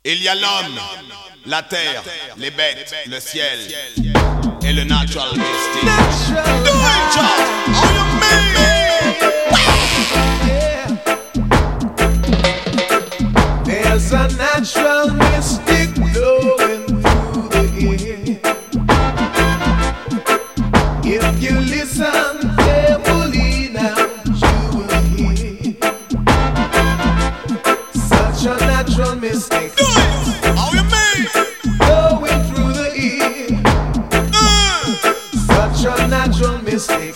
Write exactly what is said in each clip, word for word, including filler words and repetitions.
Il y a l'homme, la terre, les bêtes, le ciel et le natural mystic. Do it, John! How you mean? There's a natural mystic blowing through the air. If you listen carefully now, you will hear such a natural mystic. Do it! How you mean? Blowing through the air. Uh. Such a natural mystic.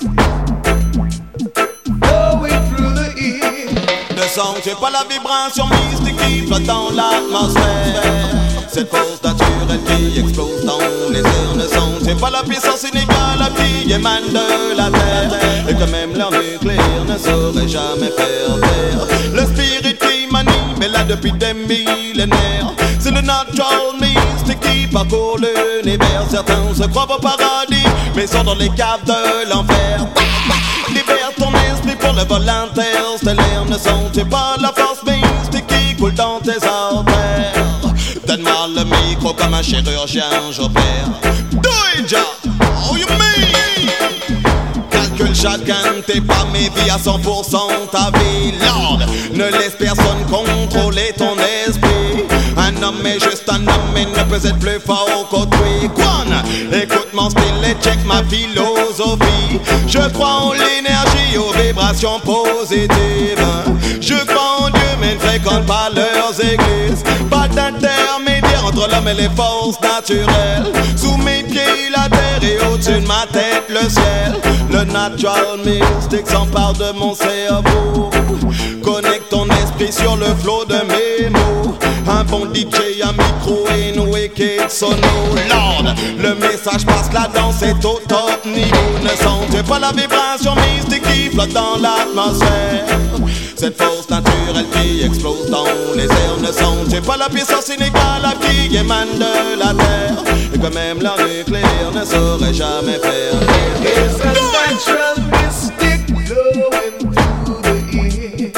Blowing through the air. Le son, c'est pas la vibration mystique qui flotte dans l'atmosphère. Cette force naturelle qui explose dans les airs. Le son, c'est pas la puissance inégale qui émane de la terre. Et que même leur nucléaire ne saurait jamais faire taire. Le spirit qui m'anime est là depuis des millénaires. C'est le natural mystique qui parcourt l'univers. Certains se croient au paradis, mais sont dans les caves de l'enfer. Libère ton esprit pour le vol interstellaire. Ne sentez pas la force mystique qui coule dans tes artères. Donne-moi le micro comme un chirurgien, j'opère. Do it, ja, how you mean? Calcule chacun de tes pas, mes vies à cent pour cent ta vie. Lord, ne laisse personne contrôler ton esprit. Un homme est juste un homme et ne peut être plus fort qu'autrui. Quan, écoute mon style et check ma philosophie. Je crois en l'énergie, aux vibrations positives. Je crois en Dieu mais ne fréquente pas leurs églises. Pas d'intermédiaire entre l'homme et les forces naturelles. Sous mes pieds la terre et au-dessus de ma tête le ciel. Le natural mystique s'empare de mon cerveau. Connecte ton esprit sur le flot de mes mots. Un bon D J, un micro et une wicked sono. Lord, le message passe, la danse est au top niveau. Ne sentez pas la vibration mystique qui flotte dans l'atmosphère. Cette force naturelle qui explose dans les airs. Ne sentez pas la puissance inégale qui émane de la terre. Et que même leur nucléaire ne saurait jamais faire. There's a natural mystic blowing through the air.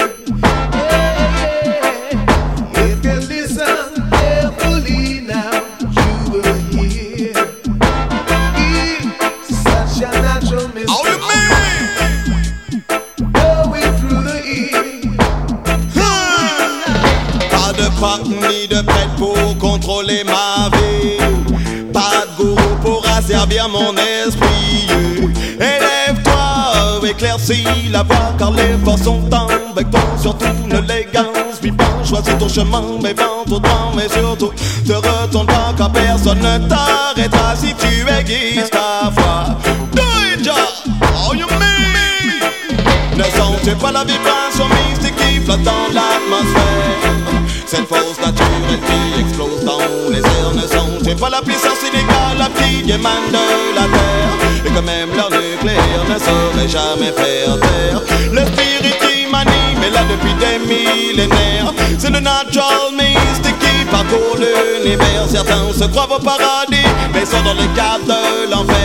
If you listen carefully now, you will hear such a natural mystic. How you mean? Blowing through the air. Pas de pape ni de prêtre pour contrôler ma vie. Pas de gourou pour asservir mon esprit. Élève-toi, éclaircis la voie, car les forces sont avec toi. Surtout ne les gaze, vis pas, choisis ton chemin, mais vente au temps, mais surtout te retourne pas, car personne ne t'arrêtera si tu aiguises ta foi. Do it, ja, how you mean? Ne sentez pas la vibration mystique qui flotte dans l'atmosphère. Cette force naturelle qui explose dans les airs. Ne sentez pas la puissance inégale qui émane de la terre. Et que même leur nucléaire ne saurait jamais faire taire. Le spirit qui m'anime est là depuis des millénaires. C'est le natural mystique qui parcourt l'univers. Certains se croient au paradis, mais sont dans les caves de l'enfer.